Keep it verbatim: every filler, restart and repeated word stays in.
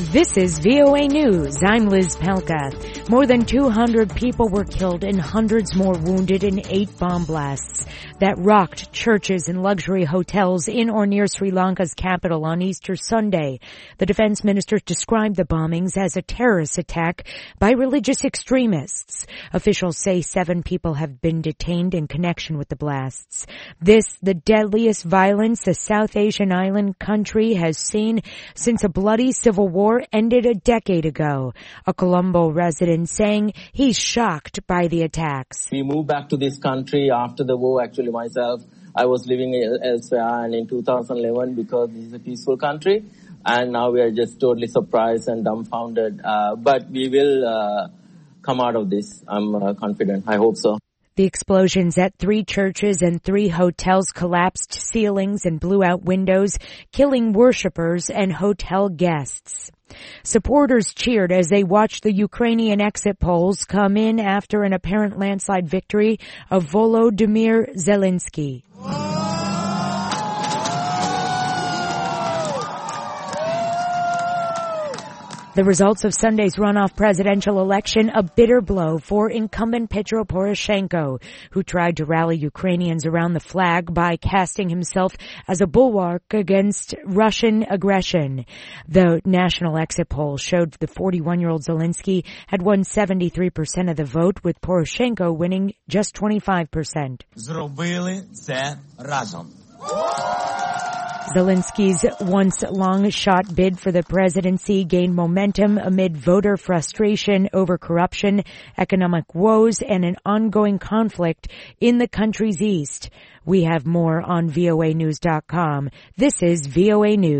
This is V O A News. I'm Liz Pelka. More than two hundred people were killed and hundreds more wounded in eight bomb blasts that rocked churches and luxury hotels in or near Sri Lanka's capital on Easter Sunday. The defense minister described the bombings as a terrorist attack by religious extremists. Officials say seven people have been detained in connection with the blasts. This, the deadliest violence the South Asian island country has seen since a bloody civil war ended a decade ago. A Colombo resident saying he's shocked by the attacks. We moved back to this country after the war. Actually, myself, I was living elsewhere, and in two thousand eleven, because this is a peaceful country, and now we are just totally surprised and dumbfounded. Uh, but we will uh, come out of this. I'm uh, confident. I hope so. The explosions at three churches and three hotels collapsed ceilings and blew out windows, killing worshippers and hotel guests. Supporters cheered as they watched the Ukrainian exit polls come in after an apparent landslide victory of Volodymyr Zelensky. The results of Sunday's runoff presidential election, a bitter blow for incumbent Petro Poroshenko, who tried to rally Ukrainians around the flag by casting himself as a bulwark against Russian aggression. The national exit poll showed the forty-one-year-old Zelensky had won seventy-three percent of the vote, with Poroshenko winning just twenty-five percent. Зробили це разом. Zelensky's once long-shot bid for the presidency gained momentum amid voter frustration over corruption, economic woes, and an ongoing conflict in the country's east. We have more on V O A news dot com. This is V O A News.